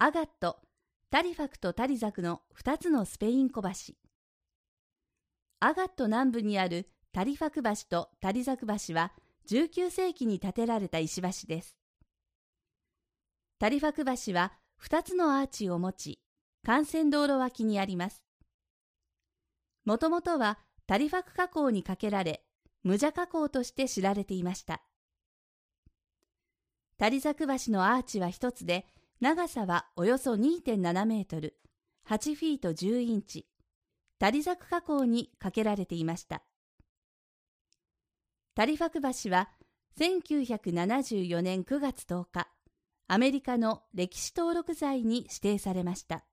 アガット、タリファクとタリザクの2つのスペイン小橋。アガット南部にあるタリファク橋とタリザク橋は19世紀に建てられた石橋です。タリファク橋は2つのアーチを持ち、幹線道路脇にあります。もともとはタリファク河口に架けられ、ムジャ河口として知られていました。タリザク橋のアーチは一つで、長さはおよそ 2.7 メートル、8フィート10インチ、タリザク河口に架けられていました。タリファク橋は1974年9月10日、アメリカの歴史登録財に指定されました。